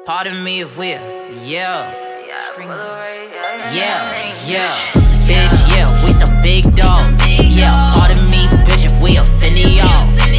Pardon me if we're, yeah. Yeah. Bitch, yeah, we some big dogs. Yeah, pardon me, bitch, if we offended y'all.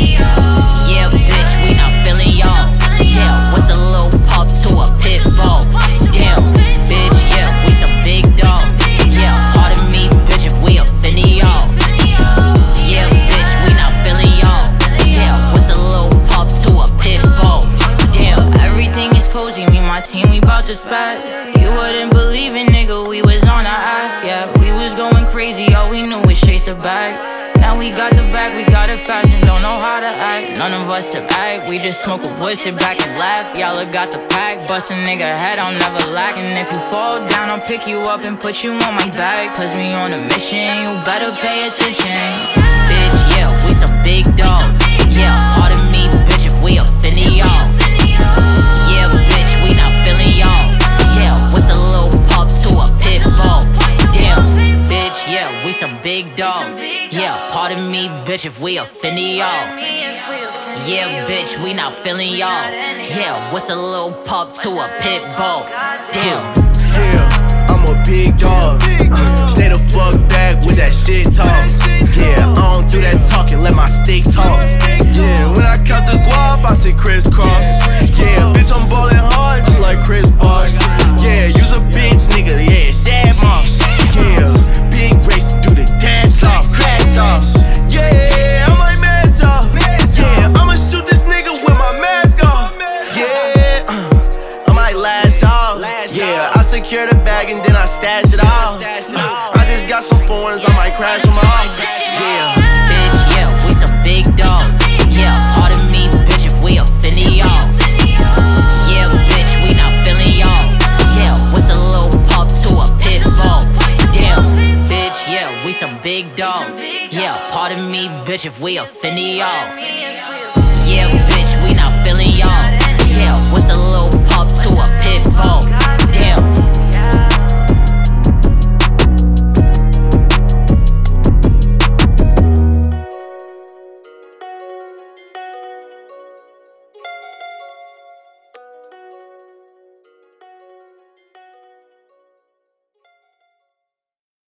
Yeah, bitch, we not feeling y'all. Yeah, what's a little pop to a pit bull? Damn, bitch, yeah, we some big dogs. Yeah, pardon me, bitch, if we offended y'all. Yeah, bitch, we not feeling y'all. Yeah, what's a little pop to a pit bull? Damn, everything is cozy, me and my team, we bout to spaz. You wouldn't believe it, nigga, we was on our ass, yeah. We was going crazy, all we knew was chase the bag. Now we got the bag, we got it fast and don't know how to act. None of us have act, we just smoke a wood, sit back and laugh. Y'all got the pack, bust a nigga head, I'll never lack. And if you fall down, I'll pick you up and put you on my back. Cause we on a mission, you better pay attention. Bitch, yeah, we some big dogs. Yeah, pardon me, bitch, if we offended y'all. Yeah, bitch, we not feeling y'all. Yeah, what's a little pop to a pit bull? Damn, bitch, yeah, we some big dogs. Yeah, pardon me, bitch, if we offended y'all. Yeah, bitch, we not feeling y'all. Yeah, what's a little pop to a pit bull? Damn. Yeah, I'm a big dog. Stay the fuck back with that shit talk. Yeah, I don't do that talking, let my stick talk. Yeah, when I count the guap, I say crisscross. Yeah, bitch, I'm ballin' hard just like Chris Bosh. Yeah, use a bitch, nigga, yeah, shad moss. Yeah, big race, do the dance off, crash off. Yeah, I might mask off. Yeah, I'ma shoot this nigga with my mask off. Yeah, I might lash off. Yeah, I secure the bag and then I stash it off. I just got some foreigns, I might crash them off. Yeah, bitch, yeah, we some big dogs. Yeah, pardon me, bitch, if we offended y'all. Yeah, bitch, we not feeling y'all. Yeah, what's a little pop to a pit bull? Damn, bitch, yeah, we some big dogs. Yeah, pardon me, bitch, if we offended y'all.